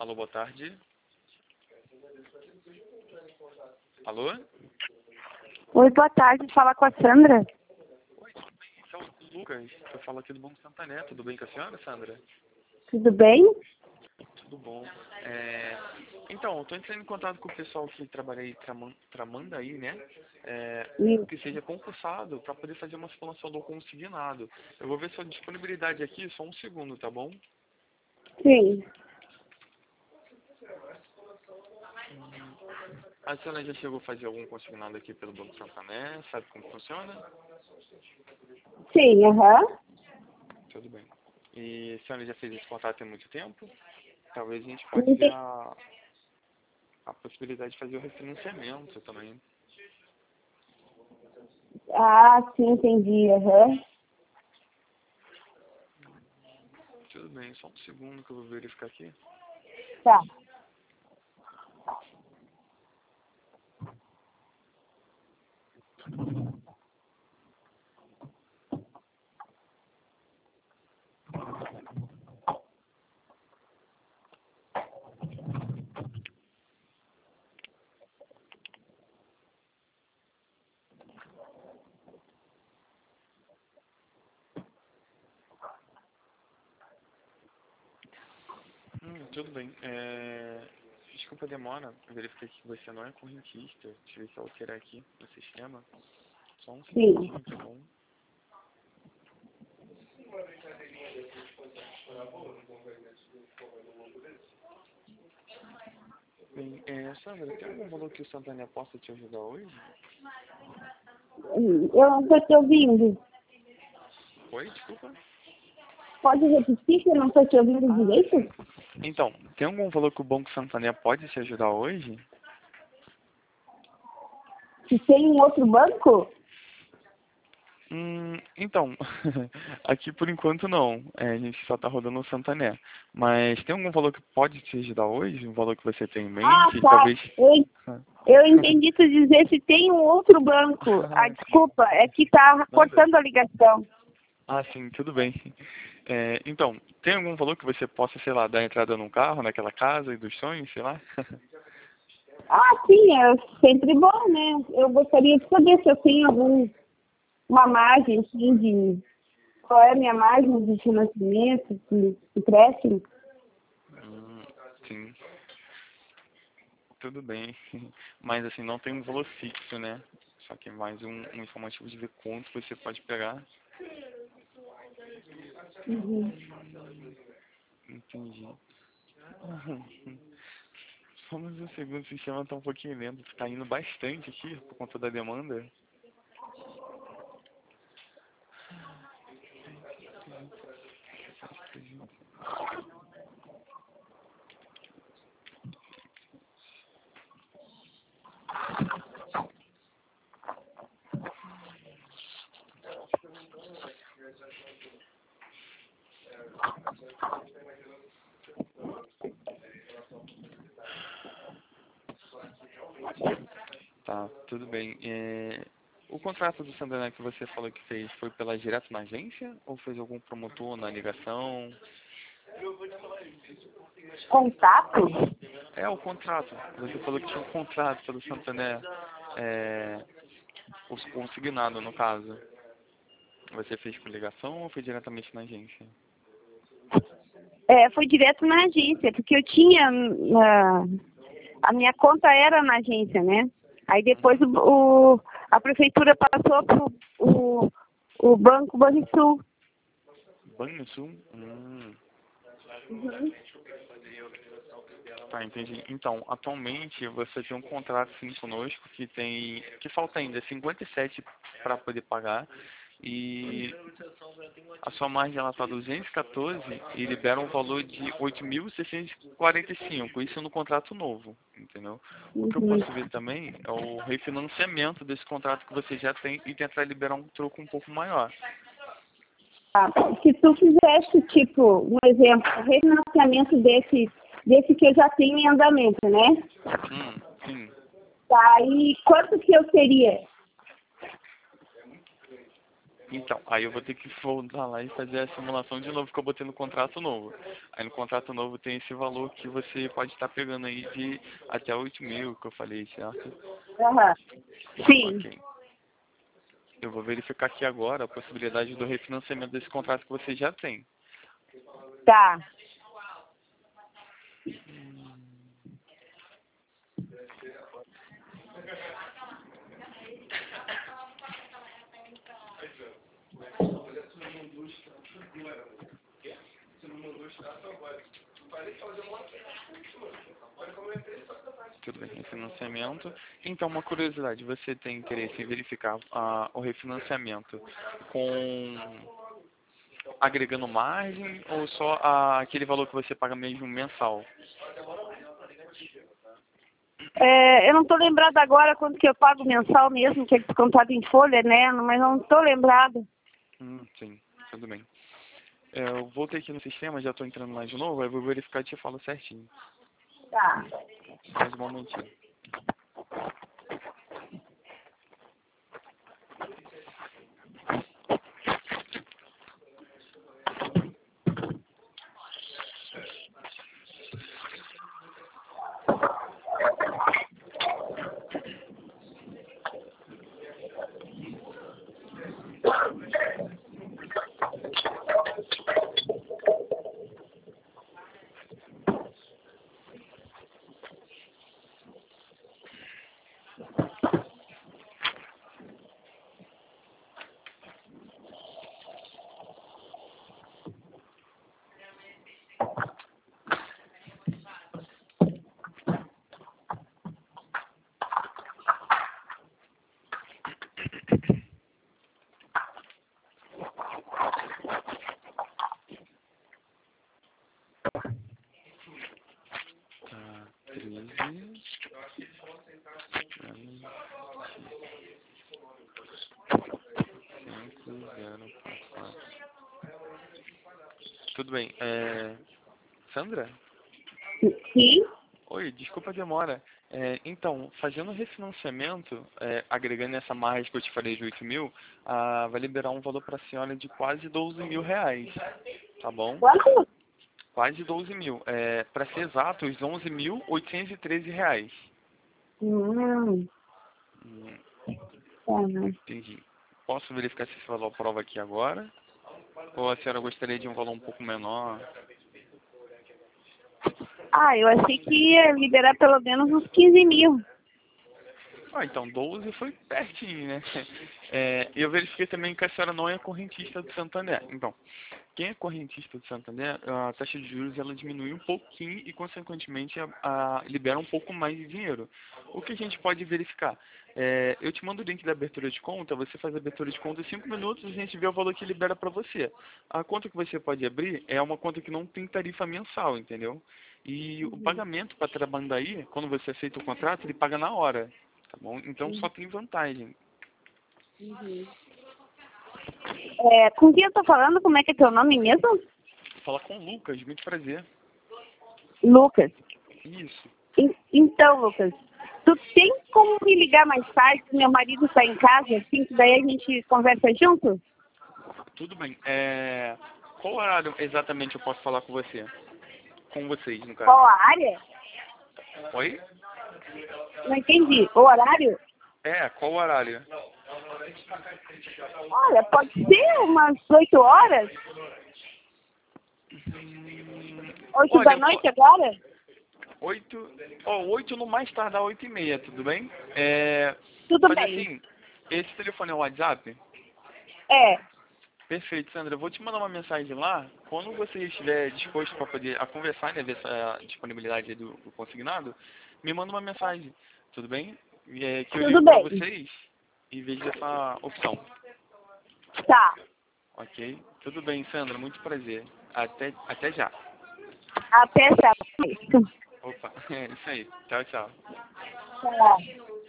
Alô, boa tarde. Alô? Oi, boa tarde. Fala com a Sandra. Oi, tudo bem? Esse é o Lucas. Eu falo aqui do Banco Santander. Tudo bem com a senhora, Sandra? Tudo bem? Tudo bom. Então, eu estou entrando em contato com o pessoal que trabalha aí, tramando aí, né? Que seja concursado para poder fazer uma simulação do consignado. Eu vou ver sua disponibilidade aqui, só um segundo, tá bom? Sim. A senhora já chegou a fazer algum consignado aqui pelo Banco Santander? Sabe como funciona? Sim, aham. Tudo bem. E a senhora já fez esse contrato há muito tempo? Talvez a gente pode ver a possibilidade de fazer o refinanciamento também. Ah, sim, entendi, aham. Tudo bem, só um segundo que eu vou verificar aqui. Tá. Tudo bem. Desculpa a demora. Eu verifiquei que você não é correntista. Deixa eu ver se eu alterar aqui no sistema. Só um Sim. segundinho, tá bom? Bem, Sandra, tem algum valor que o Santander possa te ajudar hoje? Eu não estou te ouvindo. Oi, desculpa. Pode repetir que eu não estou te ouvindo direito? Então, tem algum valor que o Banco Santander pode te ajudar hoje? Se tem um outro banco? Então, aqui por enquanto não. A gente só está rodando o Santander. Mas tem algum valor que pode te ajudar hoje? Um valor que você tem em Ah, mente? tá. Talvez. Eu entendi tu dizer se tem um outro banco. Ah, desculpa, é que tá cortando a ligação. Ah, sim, tudo bem. Então, tem algum valor que você possa, sei lá, dar entrada num carro, naquela casa e dos sonhos, sei lá? Ah, sim, é sempre bom, né? Eu gostaria de saber se eu tenho uma margem, assim, qual é a minha margem de financiamento, de empréstimo. Sim, tudo bem. Mas assim, não tem um valor fixo, né? Só que é mais um informativo de ver quanto você pode pegar. Uhum. Entendi. Só mais um segundo, o sistema está um pouquinho lento. Está indo bastante aqui por conta da demanda. Tá, tudo bem. O contrato do Santander que você falou que fez foi pela direto na agência ou fez algum promotor na ligação? Contato? O contrato. Você falou que tinha um contrato pelo Santander, o consignado no caso. Você fez por ligação ou foi diretamente na agência? Foi direto na agência, porque eu tinha, a minha conta era na agência, né? Aí depois a prefeitura passou para o Banco Banrisul. Banrisul? Tá, entendi. Então, atualmente você tem um contrato sim conosco que falta ainda 57 para poder pagar e a sua margem ela está 214 e libera um valor de 8.645, isso no contrato novo, entendeu? O que eu Uhum. posso ver também é o refinanciamento desse contrato que você já tem e tentar liberar um troco um pouco maior. Se tu fizesse, tipo, um exemplo, refinanciamento desse que eu já tenho em andamento, né? Sim. Tá, e quanto que eu teria? Então, aí eu vou ter que voltar lá e fazer a simulação de novo, que eu botei no contrato novo. Aí no contrato novo tem esse valor que você pode estar pegando aí de até 8.000, que eu falei, certo? Aham. Sim. Ok. Eu vou verificar aqui agora a possibilidade do refinanciamento desse contrato que você já tem. Tá. Tudo bem, refinanciamento. Então, uma curiosidade, você tem interesse em verificar o refinanciamento com agregando margem ou só aquele valor que você paga mesmo mensal? Eu não tô lembrada agora quanto que eu pago mensal mesmo, que é descontado em folha, né? Mas não tô lembrada. Sim, tudo bem. Eu voltei aqui no sistema, já estou entrando lá de novo, aí eu vou verificar e te falo certinho. Tá. Mais um momentinho. Tá, 13. Tudo bem. Sandra? Sim? Oi, desculpa a demora. Então, fazendo o refinanciamento, agregando essa margem que eu te falei de 8.000, vai liberar um valor para a senhora de quase 12.000 reais, tá bom? Quanto? Quase 12.000. Para ser exato, os 11.813 reais. Hum. Entendi. Posso verificar se esse valor prova aqui agora? Ou a senhora gostaria de um valor um pouco menor? Eu achei que ia liberar pelo menos uns 15.000. Então 12 foi pertinho, né? Eu verifiquei também que a senhora não é correntista do Santander. Então, quem é correntista do Santander, a taxa de juros ela diminui um pouquinho e, consequentemente, libera um pouco mais de dinheiro. O que a gente pode verificar? Eu te mando o link da abertura de conta, você faz a abertura de conta em 5 minutos, a gente vê o valor que libera para você. A conta que você pode abrir é uma conta que não tem tarifa mensal, entendeu? E o pagamento para Tramandaí, quando você aceita o contrato, ele paga na hora, tá bom? Então só tem vantagem. Com quem eu tô falando? Como é que é teu nome mesmo? Fala com o Lucas, muito prazer. Lucas. Isso. Então, Lucas, tu tem como me ligar mais tarde, se meu marido está em casa, assim, que daí a gente conversa junto? Tudo bem. Qual horário exatamente eu posso falar com você? Com vocês, no caso. Qual a área? Oi? Não entendi. O horário? Qual horário? Olha, pode ser umas 8 horas? 8 da Olha, noite agora? 8 no mais tardar 8h30, tudo bem? Tudo Mas bem. assim, esse telefone é o WhatsApp? É. Perfeito, Sandra. Eu vou te mandar uma mensagem lá. Quando você estiver disposto para poder conversar, né, ver essa disponibilidade do consignado, me manda uma mensagem, tudo bem? Que eu Tudo ligo para bem. vocês e vejo essa opção. Tá. Ok? Tudo bem, Sandra. Muito prazer. Até já. Até já. Opa, é isso aí. Tchau, tchau. Tchau.